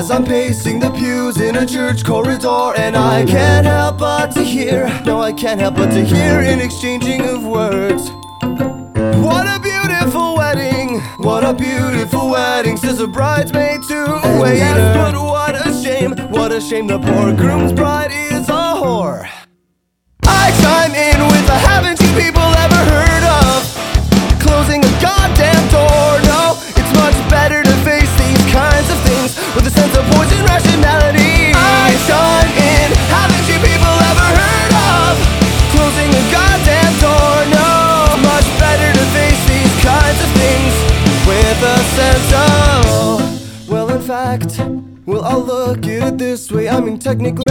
as I'm pacing the pews in a church corridor, and I can't help but to hear, no, I can't help but to hear an exchanging of words. What a beautiful wedding, what a beautiful wedding, says a bridesmaid to a waiter. Yes, but what a shame the poor groom's bride is a whore. I chime in with a haven't you people ever heard of closing a goddamn door? No, it's much better to face these kinds of things with a sense of poison rationality. I chime in, haven't you people ever heard of closing a goddamn door? No, much better to face these kinds of things with a sense of, well, in fact, well, I'll look at it this way. I mean, technically